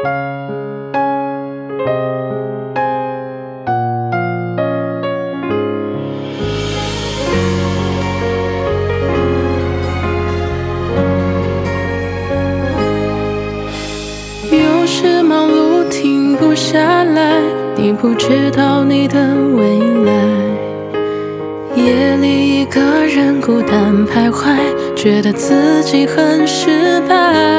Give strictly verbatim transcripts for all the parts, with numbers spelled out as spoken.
有时忙碌停不下来，你不知道你的未来。夜里一个人孤单徘徊，觉得自己很失败。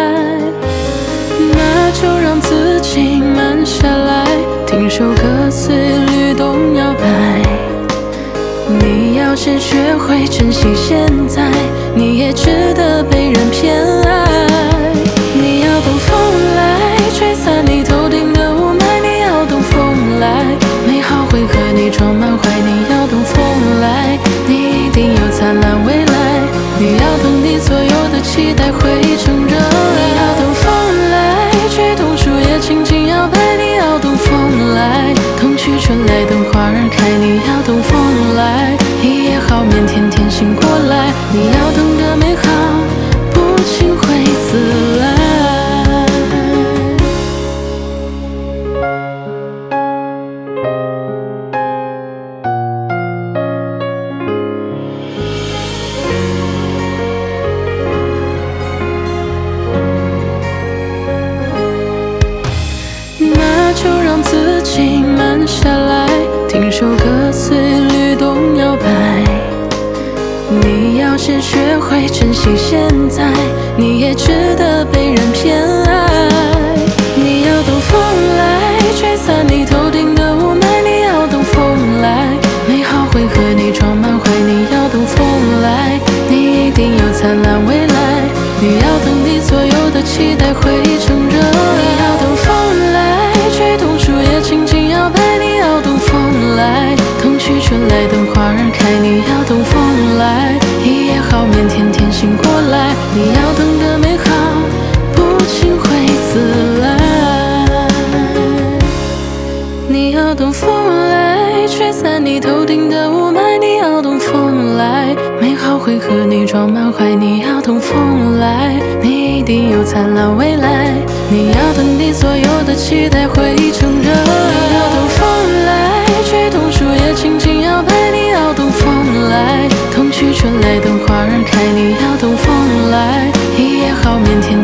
那就让自己慢下来，听首歌随律动摇摆。你要先学会珍惜现在，你也值得被人偏爱。你要等风来吹散你头顶的雾霾，你要等风来，美好会和你装满怀。你要等风来，你一定有灿烂未来。你要等你所有的期待会成真。你要等风来吹动树叶轻轻摇摆，你要等风来，冬去春来等花儿开。你要等风来，一夜好眠天天醒过来。你要等的美好不轻会自来。那就让自己慢下来，听首歌随律动摇摆。你要先学会珍惜现在，你也值得被人偏爱。你要等风来吹散你头顶的雾霾，你要等风来，美好会和你装满怀。你要等风来，你一定有灿烂未来。你要等你所有的期待会成真。你要等风来吹动树叶轻轻摇摆，你要等风来，冬去春来等花儿开。你要等风来，一夜好眠天天醒过来。你要等的美好不轻会自来。你要等风来吹散你头顶的雾霾，你要等风来，美好会和你装满怀。你要等风来，你一定有灿烂未来。你要等你所有的期待会成真。你要等风来吹动树叶轻轻摇摆，你要等风来，冬去春来等花儿开。你要等风来，一夜好眠天